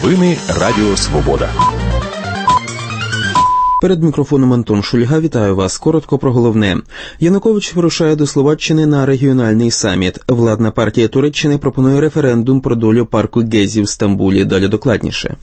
Новини Радіо Свобода. Перед мікрофоном Антон Шульга. Вітаю вас. Коротко про головне. Янукович вирушає до Словаччини на регіональний саміт. Владна партія Туреччини пропонує референдум про долю парку Гезі в Стамбулі. Далі докладніше.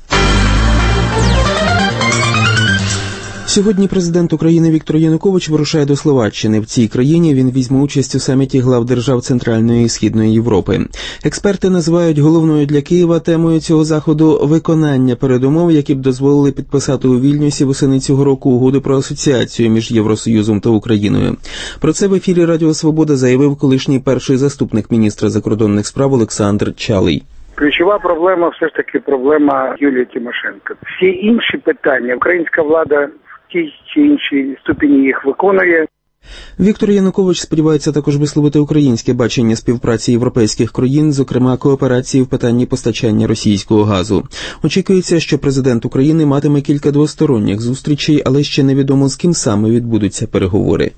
Сьогодні президент України Віктор Янукович вирушає до Словаччини. В цій країні він візьме участь у саміті глав держав Центральної і Східної Європи. Експерти називають головною для Києва темою цього заходу виконання передумов, які б дозволили підписати у Вільнюсі восени цього року угоду про асоціацію між Євросоюзом та Україною. Про це в ефірі Радіо Свобода заявив колишній перший заступник міністра закордонних справ Олександр Чалий. Ключова проблема все ж таки проблема Юлії Тимошенко. Всі інші питання українська влада в тій чи іншій ступені їх виконує. Віктор Янукович сподівається також висловити українське бачення співпраці європейських країн, зокрема кооперації в питанні постачання російського газу. Очікується, що президент України матиме кілька двосторонніх зустрічей, але ще невідомо з ким саме відбудуться переговори.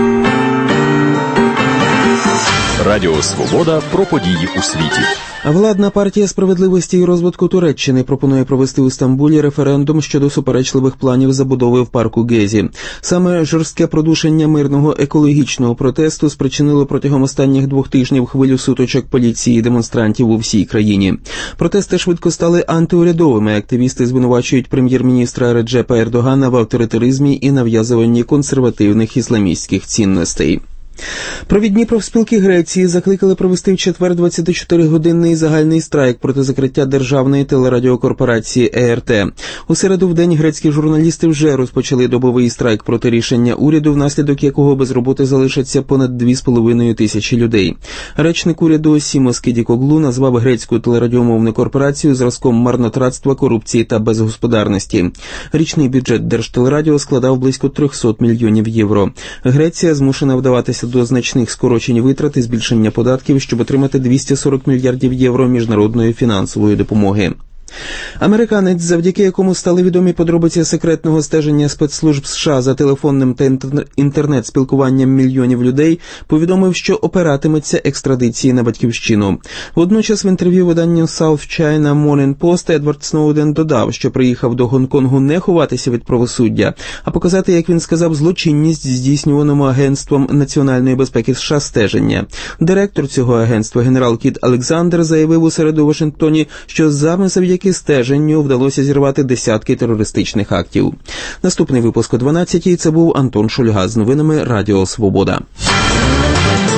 Радіо Свобода про події у світі. Владна партія справедливості і розвитку Туреччини пропонує провести у Стамбулі референдум щодо суперечливих планів забудови в парку Гезі. Саме жорстке продушення мирного екологічного протесту спричинило протягом останніх 2 тижнів хвилю сутичок поліції і демонстрантів у всій країні. Протести швидко стали антиурядовими. Активісти звинувачують прем'єр-міністра Реджепа Ердогана в авторитаризмі і нав'язуванні консервативних ісламістських цінностей. Провідні профспілки Греції закликали провести в четвер 24-годинний загальний страйк проти закриття державної телерадіокорпорації ЕРТ. У середу в день грецькі журналісти вже розпочали добовий страйк проти рішення уряду, внаслідок якого без роботи залишаться понад 2,5 тисячі людей. Речник уряду Сімос Кедікоглу назвав грецьку телерадіомовну корпорацію зразком марнотратства, корупції та безгосподарності. Річний бюджет Держтелерадіо складав близько 300 мільйонів євро. Греція змушена вдаватися до значних скорочень витрат і збільшення податків, щоб отримати 240 мільярдів євро міжнародної фінансової допомоги. Американець, завдяки якому стали відомі подробиці секретного стеження спецслужб США за телефонним та інтернет-спілкуванням мільйонів людей, повідомив, що опиратиметься екстрадиції на батьківщину. Водночас в інтерв'ю виданню South China Morning Post Едвард Сноуден додав, що приїхав до Гонконгу не ховатися від правосуддя, а показати, як він сказав, злочинність здійснюваному агентством національної безпеки США стеження. Директор цього агентства генерал Кіт Олександр заявив у середу у Вашингтоні, що завдяки стеженню вдалося зірвати десятки терористичних актів. Наступний випуск о 12-й. Це був Антон Шульга з новинами Радіо Свобода.